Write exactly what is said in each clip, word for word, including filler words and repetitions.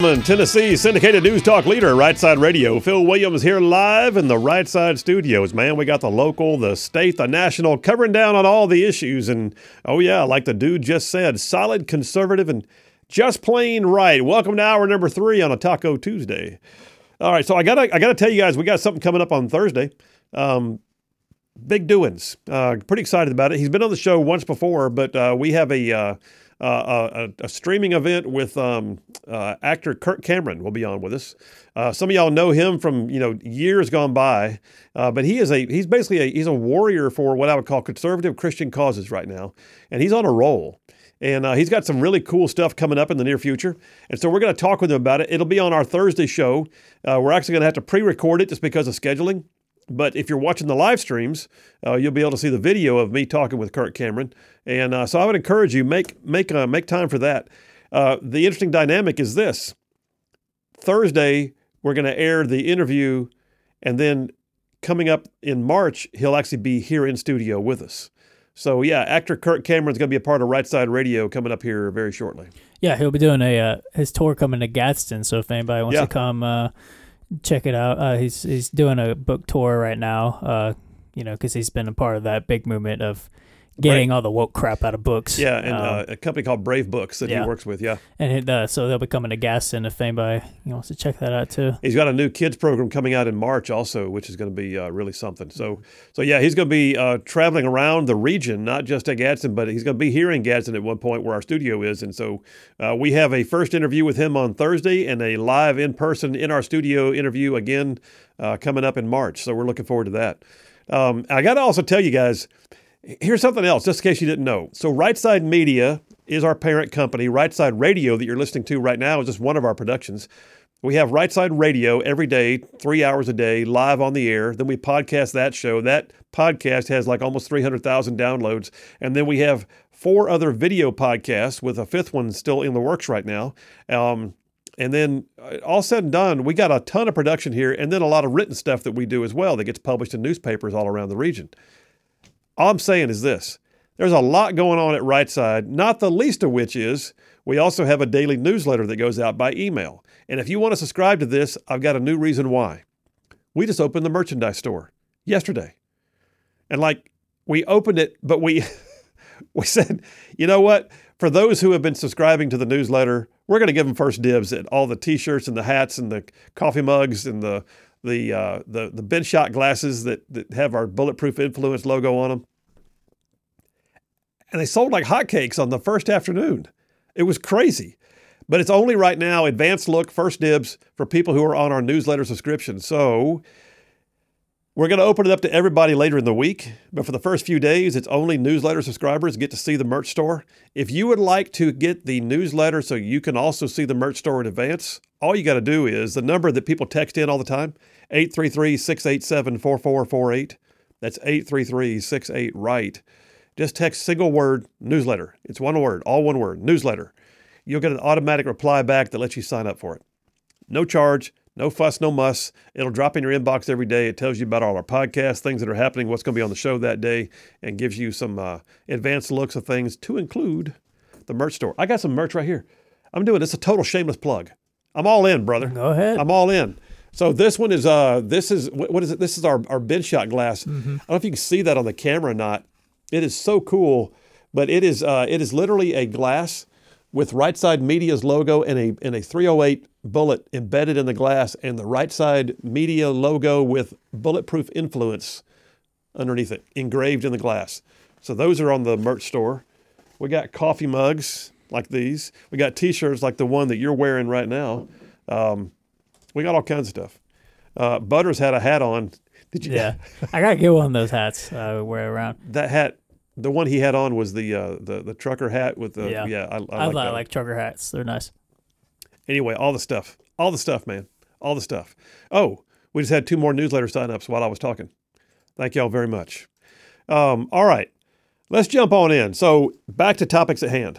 Tennessee syndicated news talk leader, Right Side Radio. Phil Williams here live in the Right Side studios. Man, we got the local, the state, the national, covering down on all the issues. And, oh yeah, like the dude just said, solid, conservative, and just plain right. Welcome to hour number three on a Taco Tuesday. All right, so I gotta, I gotta tell you guys, we got something coming up on Thursday. Um, big doings. Uh, pretty excited about it. He's been on the show once before, but uh, we have a... Uh, Uh, a, a streaming event with um, uh, actor Kirk Cameron will be on with us. Uh, some of y'all know him from you know years gone by, uh, but he is a he's basically a he's a warrior for what I would call conservative Christian causes right now, and he's on a roll. And uh, he's got some really cool stuff coming up in the near future. And so we're going to talk with him about it. It'll be on our Thursday show. Uh, we're actually going to have to pre-record it just because of scheduling. But if you're watching the live streams, uh, you'll be able to see the video of me talking with Kirk Cameron. And uh, so I would encourage you, make make uh, make time for that. Uh, the interesting dynamic is this. Thursday, we're going to air the interview, and then coming up in March, he'll actually be here in studio with us. So, yeah, actor Kirk Cameron's going to be a part of Right Side Radio coming up here very shortly. Yeah, he'll be doing a uh, his tour coming to Gadsden, so if anybody wants yeah. to come... Uh, check it out. Uh, he's he's doing a book tour right now. Uh, you know, because he's been a part of that big movement of getting Brave. all the woke crap out of books. Yeah, and um, uh, a company called Brave Books that yeah. he works with. Yeah, and it, uh, so they'll be coming to Gaston if anybody wants to check that out too. He's got a new kids program coming out in March also, which is going to be uh, really something. So, so yeah, he's going to be uh, traveling around the region, not just at Gadsden, but he's going to be here in Gadsden at one point where our studio is. And so uh, we have a first interview with him on Thursday and a live in-person in our studio interview again uh, coming up in March. So we're looking forward to that. Um, I got to also tell you guys, here's something else, just in case you didn't know. So Right Side Media is our parent company. Right Side Radio that you're listening to right now is just one of our productions. We have Right Side Radio every day, three hours a day, live on the air. Then we podcast that show. That podcast has like almost three hundred thousand downloads. And then we have four other video podcasts with a fifth one still in the works right now. Um, and then all said and done, we got a ton of production here and then a lot of written stuff that we do as well that gets published in newspapers all around the region. All I'm saying is this. There's a lot going on at Right Side, not the least of which is we also have a daily newsletter that goes out by email. And if you want to subscribe to this, I've got a new reason why. We just opened the merchandise store yesterday. And like we opened it, but we we said, you know what? For those who have been subscribing to the newsletter, we're going to give them first dibs at all the T-shirts and the hats and the coffee mugs and the the uh, the the bench shot glasses that, that have our Bulletproof Influence logo on them. And they sold like hotcakes on the first afternoon. It was crazy. But it's only right now, advanced look, first dibs for people who are on our newsletter subscription. So we're going to open it up to everybody later in the week. But for the first few days, it's only newsletter subscribers get to see the merch store. If you would like to get the newsletter so you can also see the merch store in advance, all you got to do is the number that people text in all the time, eight three three, six eight seven, four four four eight. That's eight three three, six eight, R I G H T. Just text single word newsletter. It's one word, all one word, newsletter. You'll get an automatic reply back that lets you sign up for it. No charge, no fuss, no muss. It'll drop in your inbox every day. It tells you about all our podcasts, things that are happening, what's going to be on the show that day, and gives you some uh, advanced looks of things to include the merch store. I got some merch right here. I'm doing this a total shameless plug. I'm all in, brother. Go ahead. I'm all in. So this one is, uh, this is, what is it? This is our, our bench shot glass. Mm-hmm. I don't know if you can see that on the camera or not. It is so cool, but it is uh, it is literally a glass with Right Side Media's logo and a and a three oh eight bullet embedded in the glass, and the Right Side Media logo with Bulletproof Influence underneath it, engraved in the glass. So those are on the merch store. We got coffee mugs like these. We got T-shirts like the one that you're wearing right now. Um, we got all kinds of stuff. Uh, Butters had a hat on. Did you? Yeah, I gotta get one of those hats. Uh, wear around. That hat. The one he had on was the uh, the the trucker hat with the yeah. yeah I, I, I like, like, that. like trucker hats. They're nice. Anyway, all the stuff, all the stuff, man, all the stuff. Oh, we just had two more newsletter signups while I was talking. Thank y'all very much. Um, all right, let's jump on in. So back to topics at hand.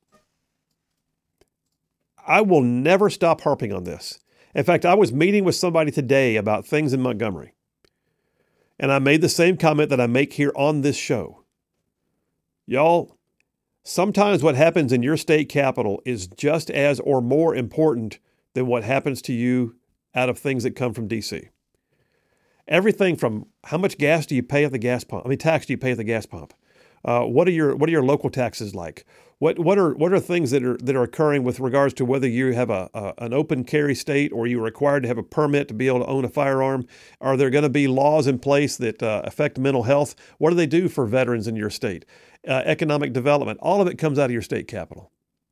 I will never stop harping on this. In fact, I was meeting with somebody today about things in Montgomery, and I made the same comment that I make here on this show. Y'all, sometimes what happens in your state capital is just as or more important than what happens to you out of things that come from D C. Everything from how much gas do you pay at the gas pump? I mean, tax do you pay at the gas pump? Uh, what are your what are your local taxes like? What what are what are things that are that are occurring with regards to whether you have a, a an open carry state or you're required to have a permit to be able to own a firearm? Are there going to be laws in place that uh, affect mental health? What do they do for veterans in your state? Uh, economic development. All of it comes out of your state capital,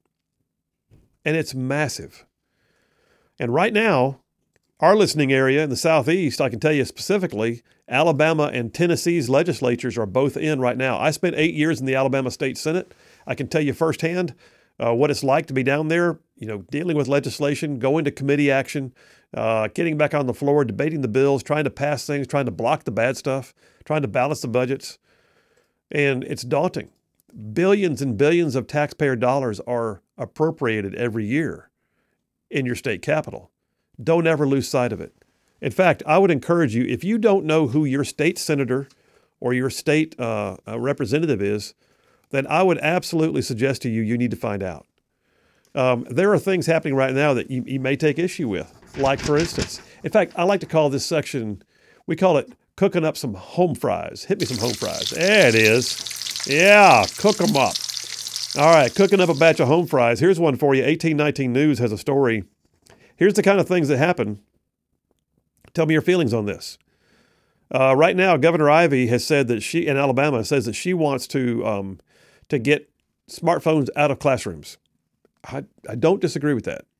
and it's massive. And right now, our listening area in the Southeast, I can tell you specifically, Alabama and Tennessee's legislatures are both in right now. I spent eight years in the Alabama State Senate. I can tell you firsthand uh, what it's like to be down there, you know, dealing with legislation, going to committee action, uh, getting back on the floor, debating the bills, trying to pass things, trying to block the bad stuff, trying to balance the budgets. And it's daunting. Billions and billions of taxpayer dollars are appropriated every year in your state capital. Don't ever lose sight of it. In fact, I would encourage you, if you don't know who your state senator or your state uh, representative is, then I would absolutely suggest to you, you need to find out. Um, there are things happening right now that you, you may take issue with. Like, for instance, in fact, I like to call this section, we call it cooking up some home fries. Hit me some home fries. There it is. Yeah, cook them up. All right, cooking up a batch of home fries. Here's one for you. eighteen nineteen News has a story. Here's the kind of things that happen. Tell me your feelings on this. Uh, right now, Governor Ivey has said that she, in Alabama, says that she wants to um, to get smartphones out of classrooms. I, I don't disagree with that.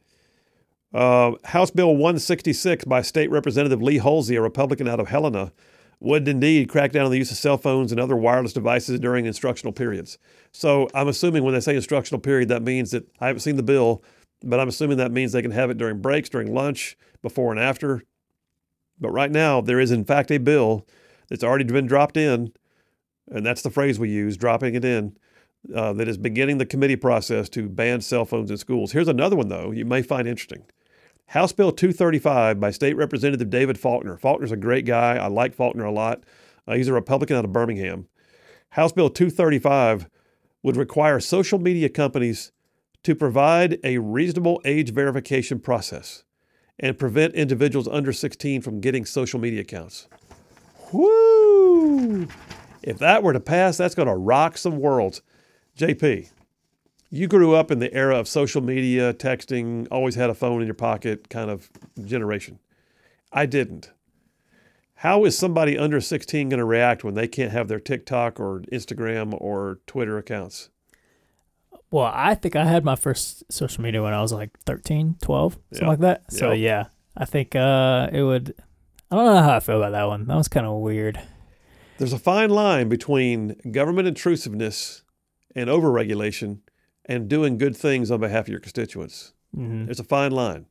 Uh, House Bill one sixty-six by State Representative Lee Holsey, a Republican out of Helena, would indeed crack down on the use of cell phones and other wireless devices during instructional periods. So I'm assuming when they say instructional period, that means that I haven't seen the bill, but I'm assuming that means they can have it during breaks, during lunch, before and after. But right now, there is in fact a bill that's already been dropped in, and that's the phrase we use, dropping it in, uh, that is beginning the committee process to ban cell phones in schools. Here's another one, though, you may find interesting. House Bill two thirty-five by State Representative David Faulkner. Faulkner's a great guy. I like Faulkner a lot. Uh, he's a Republican out of Birmingham. House Bill two thirty-five would require social media companies to provide a reasonable age verification process and prevent individuals under sixteen from getting social media accounts. Woo! If that were to pass, that's going to rock some worlds. J P, you grew up in the era of social media, texting, always had a phone in your pocket kind of generation. I didn't. How is somebody under sixteen going to react when they can't have their TikTok or Instagram or Twitter accounts? Well, I think I had my first social media when I was like thirteen, twelve, something Yeah. like that. So, Yep. yeah, I think uh, it would, I don't know how I feel about that one. That was kind of weird. There's a fine line between government intrusiveness and overregulation and doing good things on behalf of your constituents. Mm-hmm. There's a fine line.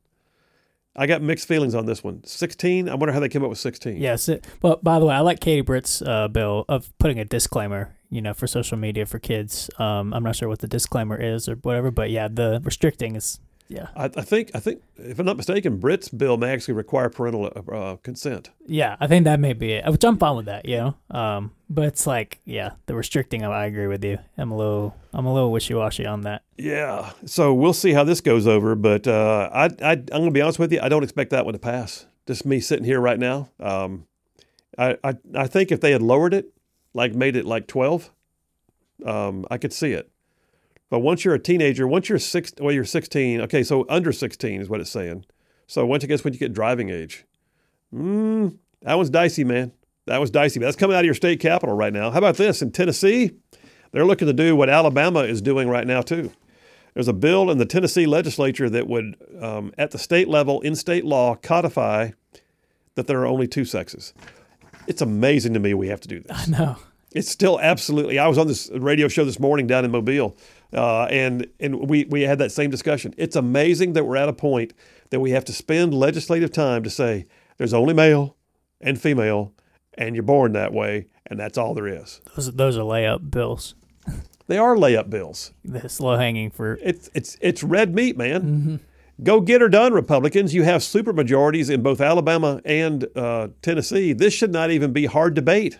I got mixed feelings on this one. sixteen, I wonder how they came up with sixteen. Yes. It, but by the way, I like Katie Britt's uh, bill of putting a disclaimer, you know, for social media for kids. Um, I'm not sure what the disclaimer is or whatever, but yeah, the restricting is, yeah. I, I think, I think, if I'm not mistaken, Britt's bill may actually require parental uh, consent. Yeah, I think that may be it. Which I'm fine with that, you know. Um, but it's like, yeah, the restricting, I agree with you. I'm a little, I'm a little wishy-washy on that. Yeah. So we'll see how this goes over. But uh, I, I, I'm going to be honest with you. I don't expect that one to pass. Just me sitting here right now. Um, I, I, I think if they had lowered it, like made it like twelve, um, I could see it. But once you're a teenager, once you're six, well, you're sixteen. Okay, so under sixteen is what it's saying. So once I guess when you get driving age, mm, that was dicey, man. That was dicey. That's coming out of your state capital right now. How about this? In Tennessee, they're looking to do what Alabama is doing right now too. There's a bill in the Tennessee legislature that would, um, at the state level, in state law, codify that there are only two sexes. It's amazing to me we have to do this. I know. It's still absolutely. I was on this radio show this morning down in Mobile, uh, and and we we had that same discussion. It's amazing that we're at a point that we have to spend legislative time to say there's only male and female, and you're born that way, and that's all there is. Those, those are layup bills. They are layup bills. This low-hanging fruit. It's it's it's red meat, man. Mm-hmm. Go get her done, Republicans. You have super majorities in both Alabama and uh, Tennessee. This should not even be hard debate.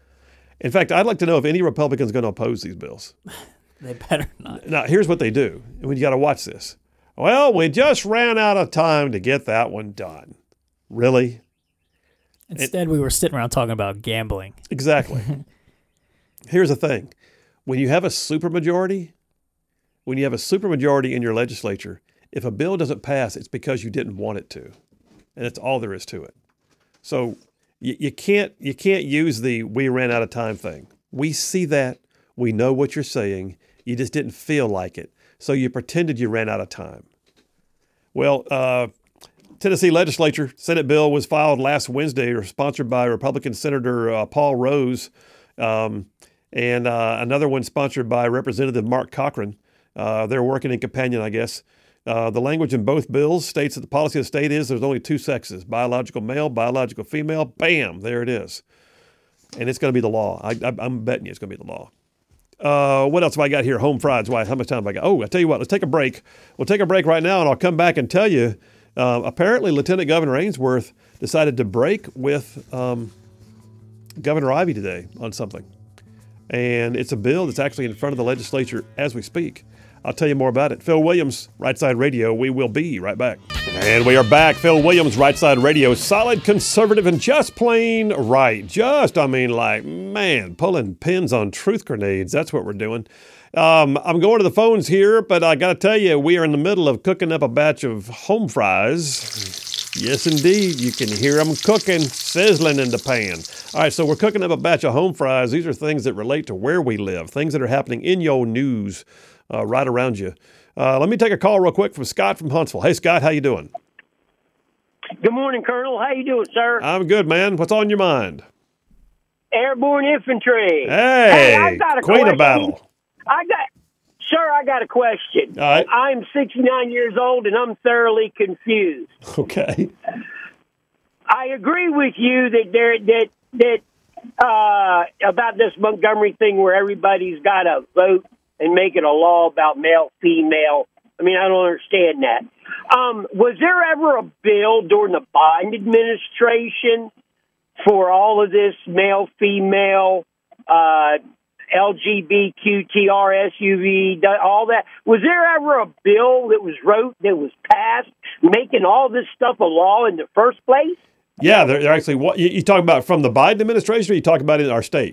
In fact, I'd like to know if any Republicans are going to oppose these bills. They better not. Now, here's what they do. And you got to watch this. Well, we just ran out of time to get that one done. Really? Instead, it, we were sitting around talking about gambling. Exactly. Here's the thing. When you have a supermajority, when you have a supermajority in your legislature, if a bill doesn't pass, it's because you didn't want it to. And that's all there is to it. So you, you can't you can't use the we ran out of time thing. We see that. We know what you're saying. You just didn't feel like it. So you pretended you ran out of time. Well, uh, Tennessee legislature, Senate bill was filed last Wednesday, or sponsored by Republican Senator uh, Paul Rose, um, and uh, another one sponsored by Representative Mark Cochran. Uh, they're working in companion, I guess. Uh, the language in both bills states that the policy of the state is there's only two sexes, biological male, biological female. Bam, there it is. And it's going to be the law. I, I, I'm betting you it's going to be the law. Uh, what else have I got here? Home fries. Why? How much time have I got? Oh, I tell you what, let's take a break. We'll take a break right now, and I'll come back and tell you. Uh, apparently, Lieutenant Governor Ainsworth decided to break with um, Governor Ivey today on something. And it's a bill that's actually in front of the legislature as we speak. I'll tell you more about it. Phil Williams, Right Side Radio. We will be right back. And we are back. Phil Williams, Right Side Radio. Solid, conservative, and just plain right. Just, I mean, like, man, pulling pins on truth grenades. That's what we're doing. Um, I'm going to the phones here, but I got to tell you, we are in the middle of cooking up a batch of home fries. Yes, indeed. You can hear them cooking, sizzling in the pan. All right, so we're cooking up a batch of home fries. These are things that relate to where we live, things that are happening in your news uh, right around you. Uh, let me take a call real quick from Scott from Huntsville. Hey, Scott, how you doing? Good morning, Colonel. How you doing, sir? I'm good, man. What's on your mind? Airborne Infantry. Hey, hey I got a Queen question. of Battle. I got, sir, I got a question. All right. I'm sixty-nine years old, and I'm thoroughly confused. Okay. I agree with you that there that that uh, about this Montgomery thing where everybody's got to vote and make it a law about male, female. I mean, I don't understand that. Um, was there ever a bill during the Biden administration for all of this male, female, uh, L G B T Q R S U V, all that? Was there ever a bill that was wrote, that was passed, making all this stuff a law in the first place? Yeah, they're, they're actually, what you, you talk about from the Biden administration, or you talk about it in our state?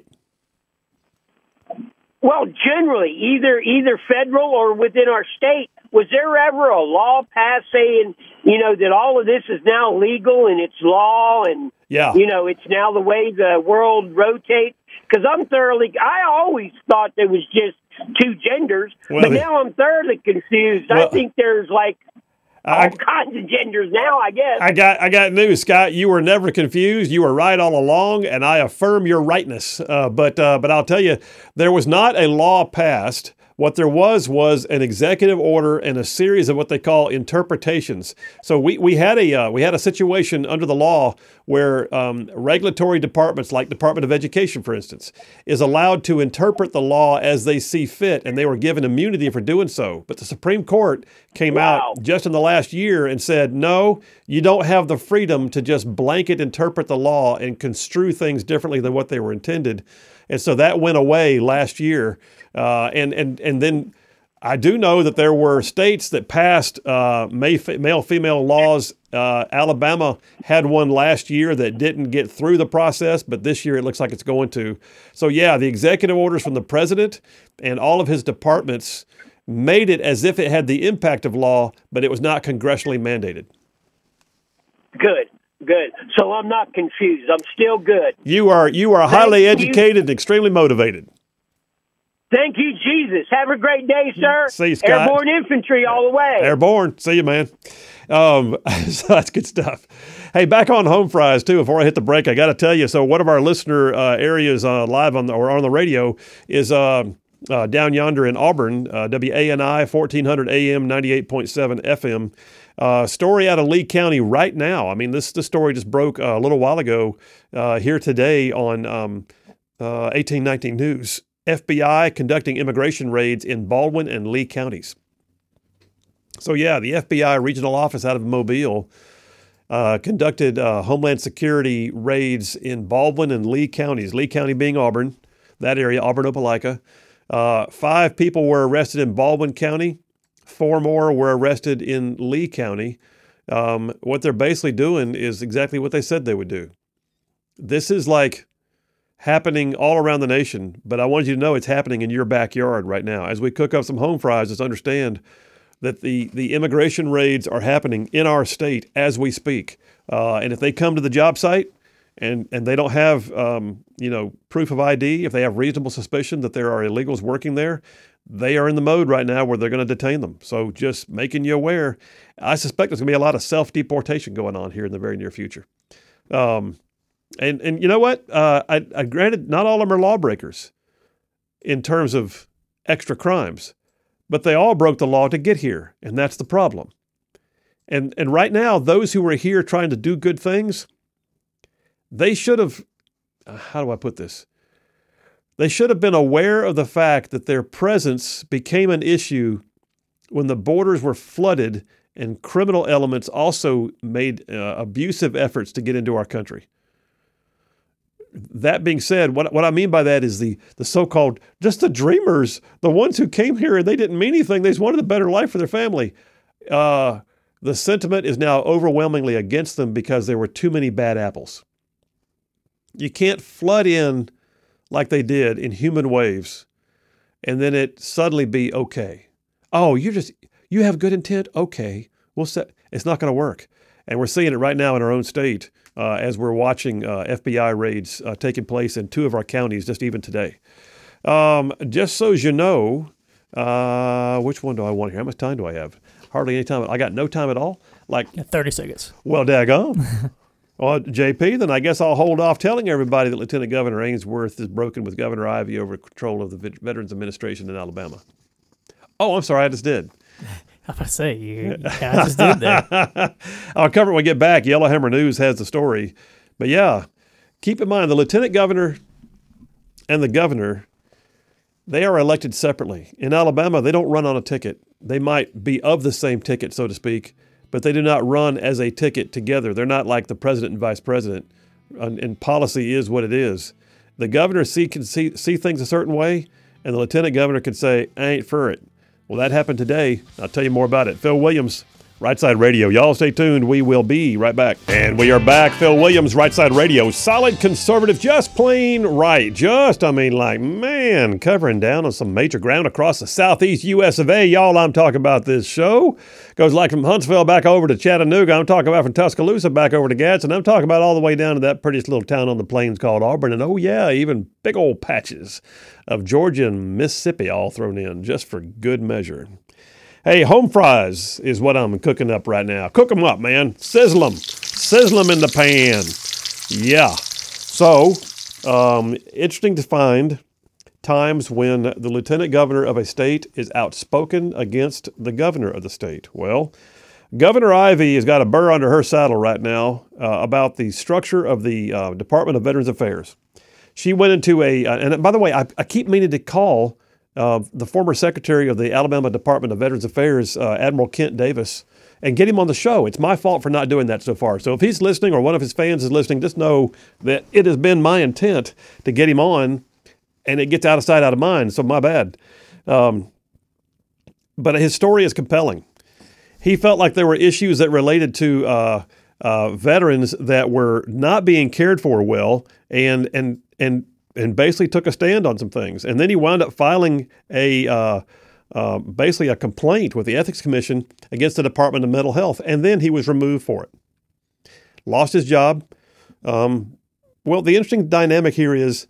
Well, generally, either either federal or within our state. Was there ever a law passed saying, you know, that all of this is now legal and it's law and, yeah. you know, it's now the way the world rotates? Because I'm thoroughly, I always thought there was just two genders, well, but now I'm thoroughly confused. Well, I think there's like all I, kinds of genders now, I guess. I got I got news, Scott. You were never confused. You were right all along, and I affirm your rightness. Uh, but uh, but I'll tell you, there was not a law passed. What there was was an executive order and a series of what they call interpretations. So we, we had a uh, we had a situation under the law where um, regulatory departments, like Department of Education, for instance, is allowed to interpret the law as they see fit, and they were given immunity for doing so. But the Supreme Court came wow. out just in the last year and said, no, you don't have the freedom to just blanket interpret the law and construe things differently than what they were intended. And so that went away last year. Uh, and, and, and then I do know that there were states that passed uh, male-female laws. Uh, Alabama had one last year that didn't get through the process, but this year it looks like it's going to. So, yeah, the executive orders from the president and all of his departments made it as if it had the impact of law, but it was not congressionally mandated. Good. Good. So I'm not confused. I'm still good. You are you are highly Thank educated you. and extremely motivated. Thank you, Jesus. Have a great day, sir. See you, Scott. Airborne Infantry all the way. Airborne. See you, man. Um, so that's good stuff. Hey, back on home fries, too, before I hit the break, I got to tell you, so one of our listener uh, areas uh, live on the, or on the radio is uh, uh, down yonder in Auburn, uh, W A N I, fourteen hundred A M, ninety-eight point seven F M. Uh, story out of Lee County right now. I mean, this, this story just broke uh, a little while ago uh, here today on um, uh, eighteen nineteen News. F B I conducting immigration raids in Baldwin and Lee counties. So, yeah, the F B I regional office out of Mobile uh, conducted uh, Homeland Security raids in Baldwin and Lee counties, Lee County being Auburn, that area, Auburn, Opelika. Uh, five people were arrested in Baldwin County. Four more were arrested in Lee County. Um, what they're basically doing is exactly what they said they would do. This is like happening all around the nation, but I want you to know it's happening in your backyard right now. As we cook up some home fries, just understand that the, the immigration raids are happening in our state as we speak. Uh, and if they come to the job site and, and they don't have, um, you know, proof of I D, if they have reasonable suspicion that there are illegals working there, they are in the mode right now where they're going to detain them. So just making you aware, I suspect there's going to be a lot of self-deportation going on here in the very near future. Um, and, and you know what? Uh, I, I granted, not all of them are lawbreakers in terms of extra crimes, but they all broke the law to get here, and that's the problem. And and right now, those who are here trying to do good things, they should have, how do I put this? They should have been aware of the fact that their presence became an issue when the borders were flooded and criminal elements also made uh, abusive efforts to get into our country. That being said, what what I mean by that is the the so-called, just the dreamers, the ones who came here and they didn't mean anything, they just wanted a better life for their family. Uh, the sentiment is now overwhelmingly against them because there were too many bad apples. You can't flood in like they did in human waves and then it suddenly be okay. Oh, you just, you have good intent? Okay, we'll set, it's not going to work. And we're seeing it right now in our own state uh, as we're watching uh, F B I raids uh, taking place in two of our counties just even today. Um, just so as you know, uh, which one do I want here? How much time do I have? Hardly any time. I got no time at all. Like thirty seconds. Well, daggone. Well, J P, then I guess I'll hold off telling everybody that Lieutenant Governor Ainsworth is broken with Governor Ivey over control of the Veterans Administration in Alabama. Oh, I'm sorry, I just did. I was about to say, you, yeah, I just did that. I'll cover it when we get back. Yellowhammer News has the story. But yeah, keep in mind the Lieutenant Governor and the Governor, they are elected separately. In Alabama, they don't run on a ticket. They might be of the same ticket, so to speak, but they do not run as a ticket together. They're not like the president and vice president, and, and policy is what it is. The governor see, can see, see things a certain way, and the lieutenant governor can say, I ain't for it. Well, that happened today. I'll tell you more about it. Phil Williams, Right Side Radio. Y'all stay tuned. We will be right back. And we are back. Phil Williams, Right Side Radio. Solid conservative, just plain right. Just, I mean, like, man, covering down on some major ground across the southeast U S of A. Y'all, I'm talking about this show. Goes like from Huntsville back over to Chattanooga. I'm talking about from Tuscaloosa back over to Gadsden. I'm talking about all the way down to that prettiest little town on the plains called Auburn. And oh, yeah, even big old patches of Georgia and Mississippi all thrown in just for good measure. Hey, home fries is what I'm cooking up right now. Cook them up, man. Sizzle them. Sizzle them in the pan. Yeah. So, um, interesting to find times when the lieutenant governor of a state is outspoken against the governor of the state. Well, Governor Ivey has got a burr under her saddle right now uh, about the structure of the uh, Department of Veterans Affairs. She went into a, uh, and by the way, I, I keep meaning to call Uh, the former secretary of the Alabama Department of Veterans Affairs, uh, Admiral Kent Davis, and get him on the show. It's my fault for not doing that so far. So if he's listening or one of his fans is listening, just know that it has been my intent to get him on, and it gets out of sight, out of mind. So my bad. Um, but his story is compelling. He felt like there were issues that related to uh, uh, veterans that were not being cared for well, and and and. and basically took a stand on some things. And then he wound up filing a uh, uh, basically a complaint with the Ethics Commission against the Department of Mental Health, and then he was removed for it. Lost his job. Um, well, the interesting dynamic here is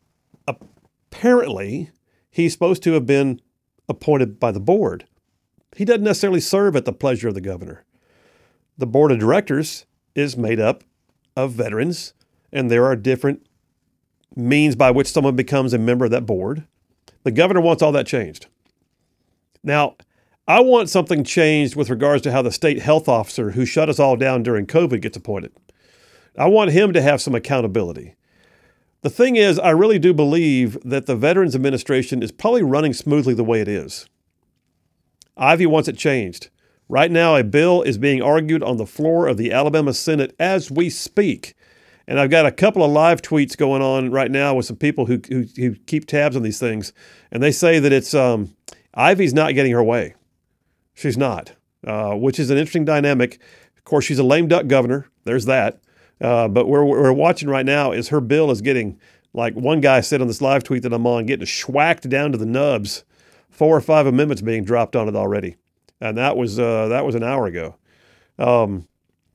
apparently he's supposed to have been appointed by the board. He doesn't necessarily serve at the pleasure of the governor. The board of directors is made up of veterans, and there are different means by which someone becomes a member of that board. The governor wants all that changed. Now, I want something changed with regards to how the state health officer who shut us all down during COVID gets appointed. I want him to have some accountability. The thing is, I really do believe that the Veterans Administration is probably running smoothly the way it is. Ivey wants it changed. Right now, a bill is being argued on the floor of the Alabama Senate as we speak. And I've got a couple of live tweets going on right now with some people who who, who keep tabs on these things. And they say that it's um, Ivey's not getting her way. She's not, uh, which is an interesting dynamic. Of course, she's a lame duck governor. There's that. Uh, but what we're watching right now is her bill is getting, like one guy said on this live tweet that I'm on, getting schwacked down to the nubs. Four or five amendments being dropped on it already. And that was uh, that was an hour ago. Um,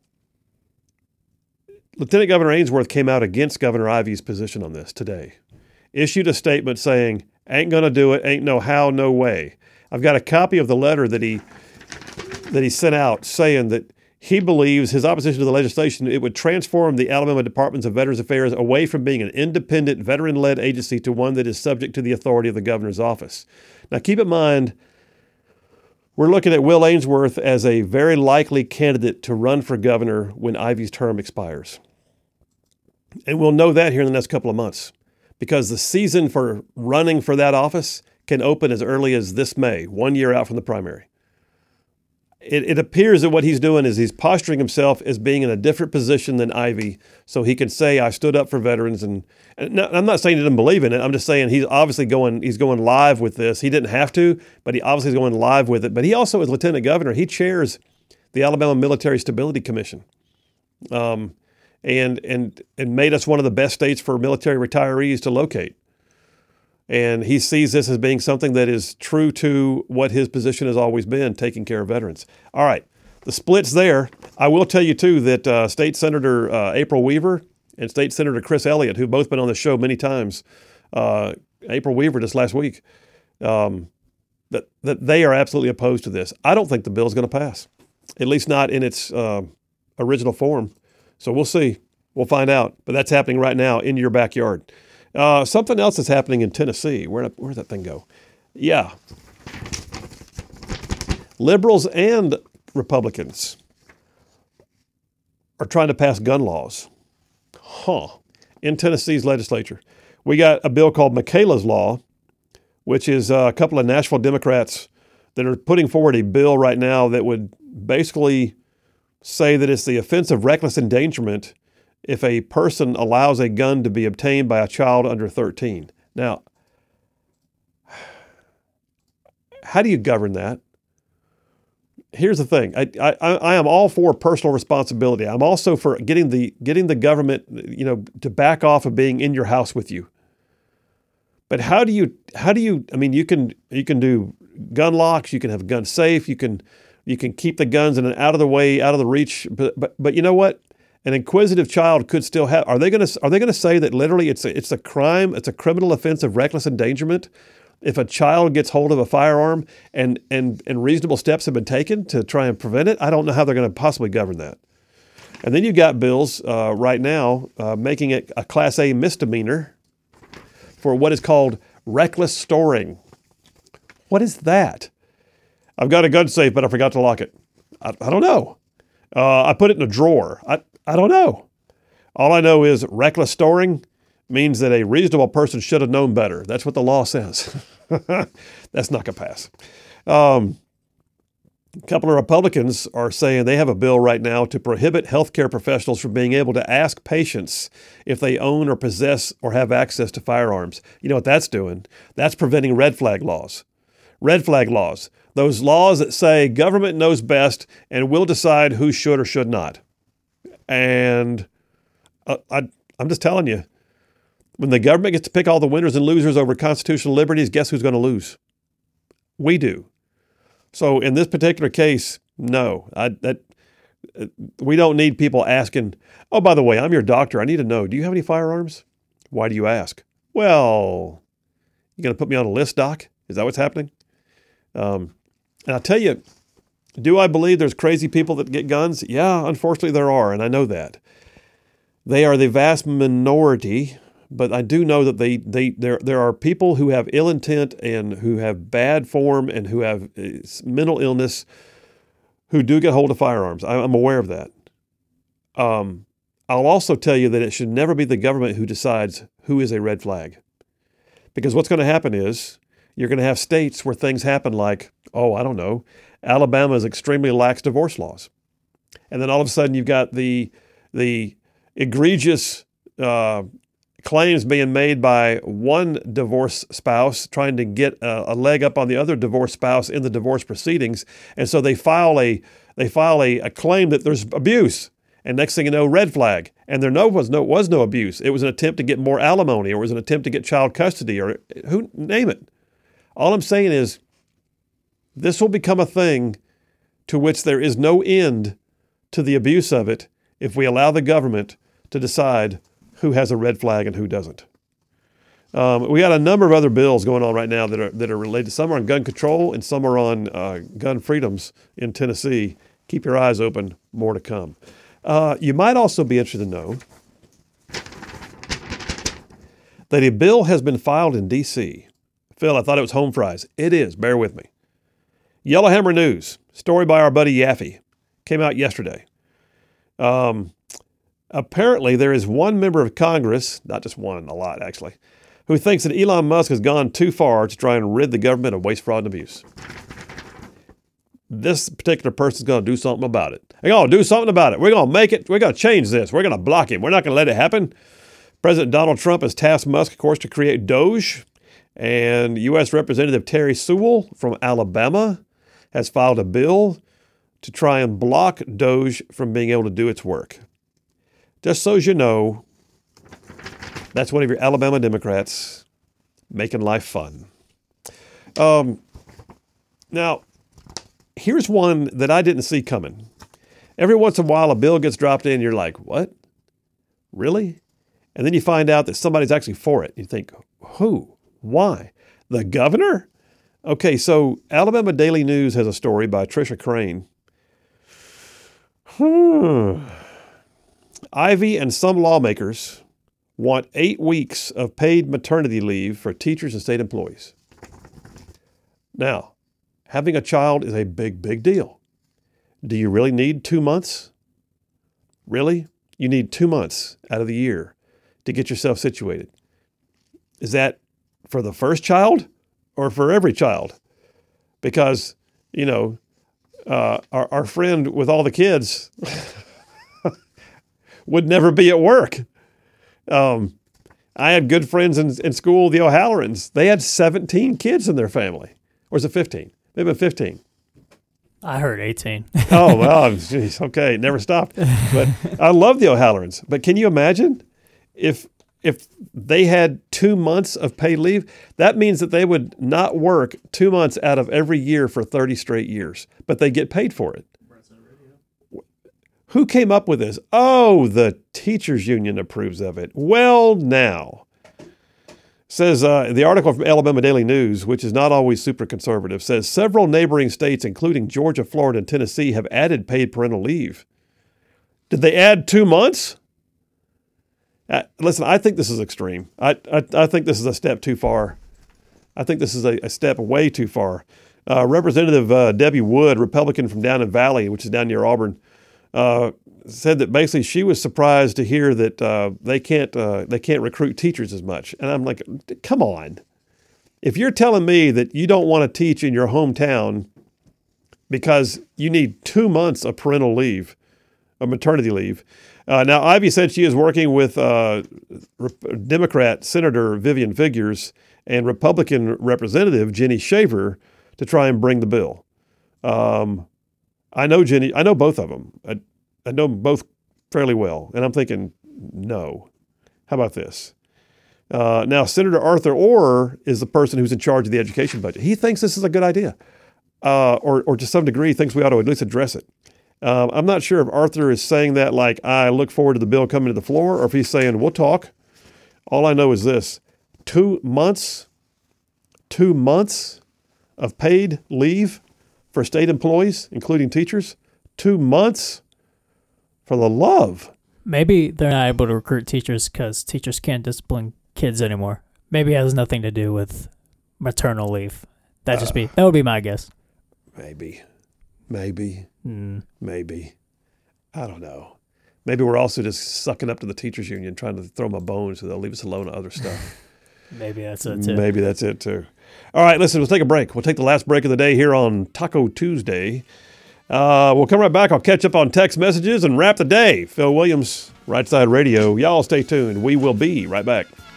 Lieutenant Governor Ainsworth came out against Governor Ivey's position on this today. Issued a statement saying, ain't going to do it, ain't no how, no way. I've got a copy of the letter that he that he sent out saying that he believes his opposition to the legislation, it would transform the Alabama Departments of Veterans Affairs away from being an independent, veteran-led agency to one that is subject to the authority of the governor's office. Now, keep in mind, we're looking at Will Ainsworth as a very likely candidate to run for governor when Ivey's term expires. And we'll know that here in the next couple of months because the season for running for that office can open as early as this May, one year out from the primary. It, it appears that what he's doing is he's posturing himself as being in a different position than Ivey so he can say, I stood up for veterans. And, and no, I'm not saying he didn't believe in it. I'm just saying he's obviously going he's going live with this. He didn't have to, but he obviously is going live with it. But he also, as lieutenant governor, he chairs the Alabama Military Stability Commission um, and, and, and made us one of the best states for military retirees to locate. And he sees this as being something that is true to what his position has always been, taking care of veterans. All right, the split's there. I will tell you, too, that uh, State Senator uh, April Weaver and State Senator Chris Elliott, who've both been on the show many times, uh, April Weaver just last week, um, that, that they are absolutely opposed to this. I don't think the bill is going to pass, at least not in its uh, original form. So we'll see. We'll find out. But that's happening right now in your backyard. Uh, something else that's happening in Tennessee. Where where'd that thing go? Yeah. Liberals and Republicans are trying to pass gun laws. Huh. In Tennessee's legislature. We got a bill called Michaela's Law, which is uh, a couple of Nashville Democrats that are putting forward a bill right now that would basically say that it's the offense of reckless endangerment if a person allows a gun to be obtained by a child under thirteen. Now, how do you govern that? Here's the thing. I, I, I am all for personal responsibility. I'm also for getting the getting the government, you know, to back off of being in your house with you. But how do you how do you I mean you can you can do gun locks, you can have gun safe, you can you can keep the guns in an out of the way, out of the reach, but but but you know what? An inquisitive child could still have. Are they going to? Are they going to say that literally it's a, it's a crime? It's a criminal offense of reckless endangerment if a child gets hold of a firearm and and and reasonable steps have been taken to try and prevent it? I don't know how they're going to possibly govern that. And then you've got bills uh, right now uh, making it a Class A misdemeanor for what is called reckless storing. What is that? I've got a gun safe, but I forgot to lock it. I, I don't know. Uh, I put it in a drawer. I. I don't know. All I know is reckless storing means that a reasonable person should have known better. That's what the law says. That's not going to pass. Um, a couple of Republicans are saying they have a bill right now to prohibit healthcare professionals from being able to ask patients if they own or possess or have access to firearms. You know what that's doing? That's preventing red flag laws. Red flag laws. Those laws that say government knows best and will decide who should or should not. And uh, I, I'm just telling you, when the government gets to pick all the winners and losers over constitutional liberties, guess who's going to lose? We do. So in this particular case, no, I, that uh, we don't need people asking, oh, by the way, I'm your doctor. I need to know, do you have any firearms? Why do you ask? Well, you going to put me on a list, doc? Is that what's happening? Um, and I'll tell you, do I believe there's crazy people that get guns? Yeah, unfortunately there are, and I know that. They are the vast minority, but I do know that they, they there there are people who have ill intent and who have bad form and who have mental illness who do get hold of firearms. I'm aware of that. Um, I'll also tell you that it should never be the government who decides who is a red flag. Because what's going to happen is you're going to have states where things happen like, oh, I don't know, Alabama's extremely lax divorce laws. And then all of a sudden you've got the the egregious uh, claims being made by one divorced spouse trying to get a, a leg up on the other divorced spouse in the divorce proceedings. And so they file a they file a, a claim that there's abuse. And next thing you know, red flag. And there no was no was no abuse. It was an attempt to get more alimony, or it was an attempt to get child custody, or who name it. All I'm saying is this will become a thing to which there is no end to the abuse of it if we allow the government to decide who has a red flag and who doesn't. Um, we got a number of other bills going on right now that are that are related. Some are on gun control and some are on uh, gun freedoms in Tennessee. Keep your eyes open. More to come. Uh, you might also be interested to know that a bill has been filed in D C. Phil, I thought it was home fries. It is. Bear with me. Yellowhammer News, story by our buddy Yaffe, came out yesterday. Um, apparently, there is one member of Congress, not just one, a lot actually, who thinks that Elon Musk has gone too far to try and rid the government of waste, fraud, and abuse. This particular person's going to do something about it. They're going to do something about it. We're going to make it. We're going to change this. We're going to block him. We're not going to let it happen. President Donald Trump has tasked Musk, of course, to create Doge. And U S Representative Terry Sewell from Alabama has filed a bill to try and block Doge from being able to do its work. Just so you know, that's one of your Alabama Democrats making life fun. Um, now, here's one that I didn't see coming. Every once in a while, a bill gets dropped in, and you're like, what? Really? And then you find out that somebody's actually for it. You think, who? Why? The governor? Okay, so Alabama Daily News has a story by Tricia Crane. Hmm. Ivy and some lawmakers want eight weeks of paid maternity leave for teachers and state employees. Now, having a child is a big, big deal. Do you really need two months? Really? You need two months out of the year to get yourself situated. Is that for the first child or for every child? Because, you know, uh, our, our friend with all the kids would never be at work. Um, I had good friends in, in school, the O'Hallorans. They had seventeen kids in their family. Or is it fifteen? Maybe fifteen. I heard eighteen. Oh, well, geez, okay, never stopped. But I love the O'Hallorans. But can you imagine if if they had two months of paid leave? That means that they would not work two months out of every year for thirty straight years, but they get paid for it. Who came up with this? Oh, the teachers union approves of it. Well, now. Says uh, the article from Alabama Daily News, which is not always super conservative, says several neighboring states, including Georgia, Florida, and Tennessee, have added paid parental leave. Did they add two months? Uh, listen, I think this is extreme. I, I I think this is a step too far. I think this is a, a step way too far. Uh, Representative uh, Debbie Wood, Republican from down in Valley, which is down near Auburn, uh, said that basically she was surprised to hear that uh, they can't uh, they can't recruit teachers as much. And I'm like, come on. If you're telling me that you don't want to teach in your hometown because you need two months of parental leave, of maternity leave. Uh, now, Ivy said she is working with uh, Democrat Senator Vivian Figures and Republican Representative Jenny Shaver to try and bring the bill. Um, I know Jenny. I know both of them. I, I know them both fairly well, and I'm thinking, no. How about this? Uh, now, Senator Arthur Orr is the person who's in charge of the education budget. He thinks this is a good idea, uh, or, or to some degree thinks we ought to at least address it. Um, I'm not sure if Arthur is saying that like, I look forward to the bill coming to the floor, or if he's saying, we'll talk. All I know is this. Two months, two months of paid leave for state employees, including teachers. Two months for the love. Maybe they're not able to recruit teachers because teachers can't discipline kids anymore. Maybe it has nothing to do with maternal leave. That just uh, be that would be my guess. Maybe, maybe, mm. maybe. I don't know. Maybe we're also just sucking up to the teachers union, trying to throw them a bone so they'll leave us alone on other stuff. Maybe that's it too. Maybe that's it too. All right, listen, we'll take a break. We'll take the last break of the day here on Taco Tuesday. Uh, we'll come right back. I'll catch up on text messages and wrap the day. Phil Williams Right Side Radio. Y'all stay tuned. We will be right back.